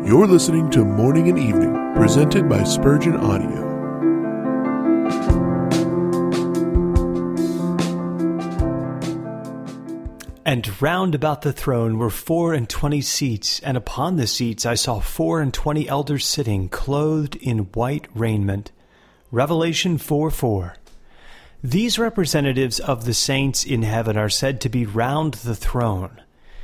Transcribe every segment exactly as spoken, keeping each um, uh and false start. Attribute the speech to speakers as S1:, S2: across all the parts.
S1: You're listening to Morning and Evening, presented by Spurgeon Audio.
S2: And round about the throne were four and twenty seats, and upon the seats I saw four and twenty elders sitting, clothed in white raiment. Revelation four four. These representatives of the saints in heaven are said to be round the throne.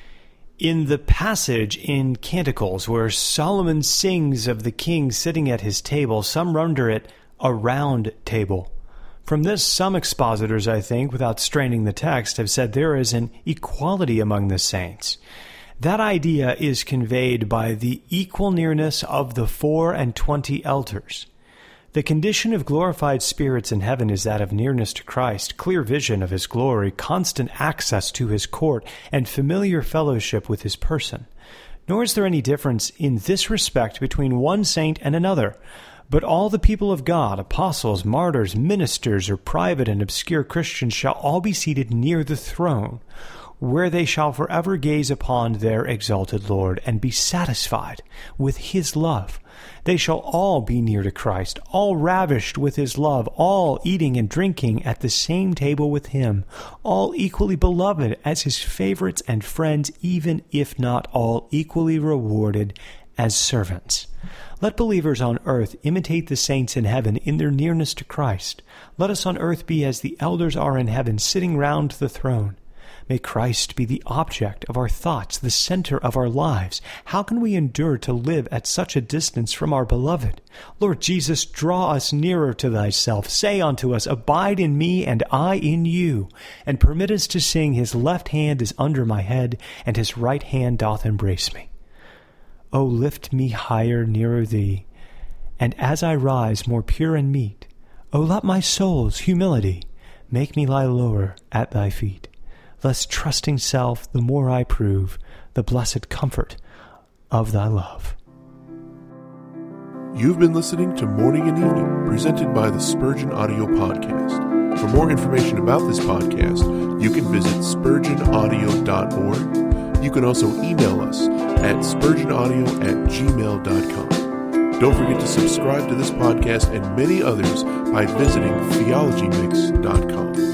S2: In the passage in Canticles where Solomon sings of the king sitting at his table, some render it a round table. From this, some expositors, I think, without straining the text, have said there is an equality among the saints. That idea is conveyed by the equal nearness of the four and twenty elders. The condition of glorified spirits in heaven is that of nearness to Christ, clear vision of his glory, constant access to his court, and familiar fellowship with his person. Nor is there any difference in this respect between one saint and another, but all the people of God, apostles, martyrs, ministers, or private and obscure Christians shall all be seated near the throne, where they shall forever gaze upon their exalted Lord and be satisfied with his love. They shall all be near to Christ, all ravished with his love, all eating and drinking at the same table with him, all equally beloved as his favorites and friends, even if not all equally rewarded as servants. Let believers on earth imitate the saints in heaven in their nearness to Christ. Let us on earth be as the elders are in heaven, sitting round the throne. May Christ be the object of our thoughts, the center of our lives. How can we endure to live at such a distance from our beloved? Lord Jesus, draw us nearer to thyself. Say unto us, abide in me and I in you, and permit us to sing, his left hand is under my head, and his right hand doth embrace me. O lift me higher nearer thee, and as I rise more pure and meet, O let my soul's humility make me lie lower at thy feet. Lest trusting self, the more I prove the blessed comfort of thy love.
S1: You've been listening to Morning and Evening, presented by the Spurgeon Audio Podcast. For more information about this podcast, you can visit spurgeon audio dot org. You can also email us at spurgeonaudio at gmail dot com. Don't forget to subscribe to this podcast and many others by visiting theology mix dot com.